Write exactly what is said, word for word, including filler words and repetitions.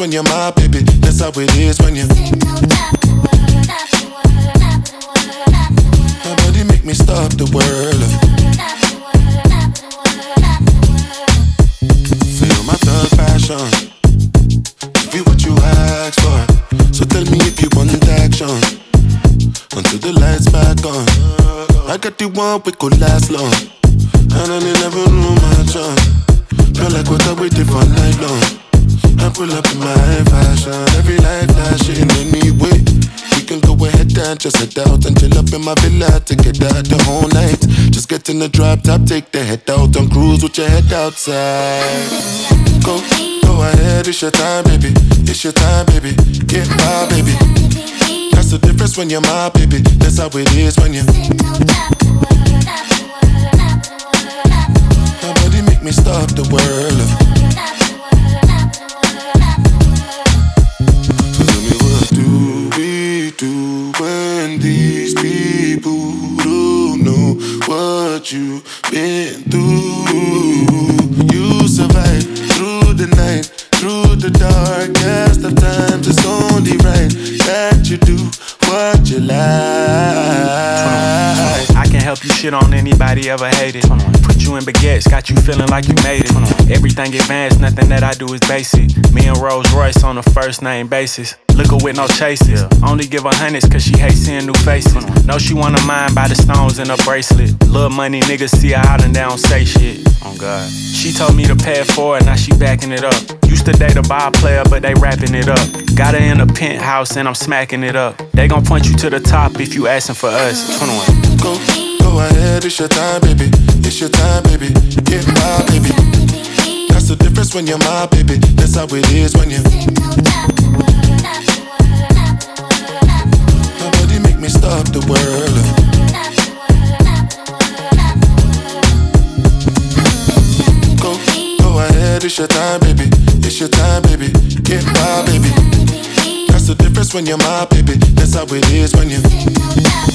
when you're my baby. That's how it is when you. My body make me stop the world. Feel my thug passion. Give you what you ask for. So tell me if you want action. Until the lights back on. I got the one we could last long. And I never knew my chance. Feel like what I waited for night long. I pull up in my fashion. Every light flashing anyway. We can go ahead and just head out and chill up in my villa to get out the whole night. Just get in the drop top, take the head out and cruise with your head outside. Go, go ahead, it's your time, baby. It's your time, baby. Get my baby. That's the difference when you're my baby. That's how it is when you. My body make me stop the world. So tell me, what do we do when these people don't know what you've been through? You survive through the night, through the darkest of times. It's only right that you do what you like. I can help you shit on anybody ever hated. Put you in baguettes, got you feeling like you made it. Everything advanced, nothing that I do is basic. Me and Rolls Royce on a first name basis. Liquor with no chases. Only give her hundreds cause she hates seeing new faces. Know she wanna mind by the stones in her bracelet. Little money niggas see her out and they don't say shit. Oh God. She told me to pay it forward, now she backing it up. Used to date a ball player, but they wrapping it up. Got her in a penthouse and I'm smacking it up. They gon' point you to the top if you asking for us. twenty-one. Go, go ahead, it's your time, baby. It's your time, baby. Get my baby. That's the difference when you're my baby. That's how it is when you. My body make me stop the world. Go, go ahead, it's your time, baby. It's your time, baby. Get my baby. That's the difference when you're my baby. That's how it is when you.